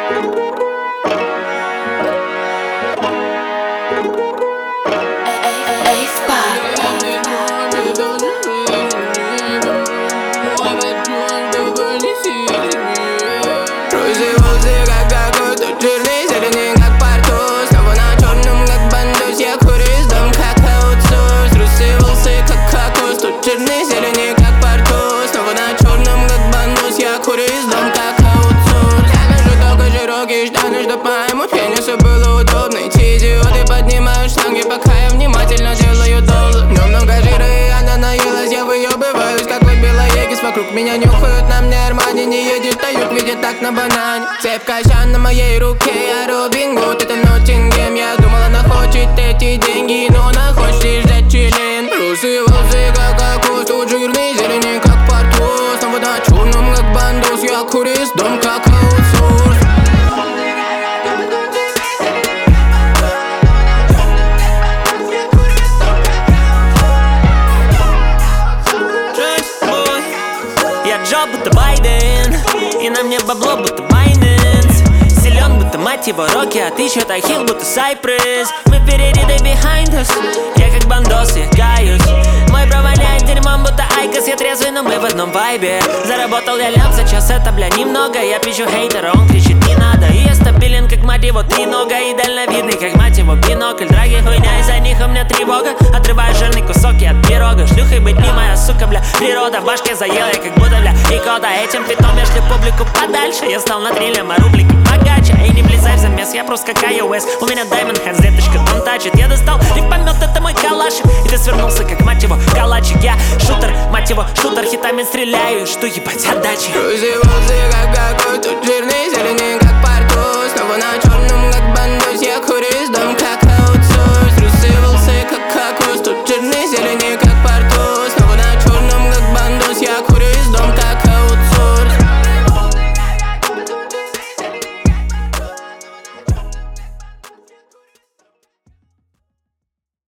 Чтобы было удобно идти, идиоты поднимают штанги, пока я внимательно делаю долу. Но много жира и она наелась, я выебываюсь, как выбила егис. Вокруг меня нюхают, на мне Армани не едет, а юг видит так на банане. Цепь кощан на моей руке, я Робин Гуд, это Ноттингем. Я думал, она хочет эти деньги, но она хочет лишь взять член. Русые волосы, как кокос, тут жирный, зелени, как портвоз. Снова на черном, как бандос, я курист, дом как аутсорс. Джо будто Байден, и на мне бабло будто Binance. Силен будто мать его Рокки, а ты чё-то хил будто Cypress. Мы впереди, they behind us. Я как бандос, я каюсь. Мой бро воняет дерьмом будто Айкос. Я трезвый, но мы в одном вайбе. Заработал я лям за час, это бля немного. Я пищу хейтера, он кричит не надо. И я стабилен, как мать его тренога. И дальновидный, как мать его бинокль. Драги хуйня, из-за них у меня тревога. Отрываю жирный кусок и от пирога. Шлюхой быть не моя сука, бля. Природа в башке заела, я как будто бля икота. Этим фитом я шлю публику подальше. Я стал на триллем, а рублики богаче. И не влезай в замес, я просто как iOS. У меня Diamond Hands, деточка, он тачит. Я достал и помет, это мой калашик. И ты свернулся, как мать его калачик. Я шутер, мать его, шутер, хитами стреляю. Что ебать, отдачи. Русые волосы, как кокос, тут жирный,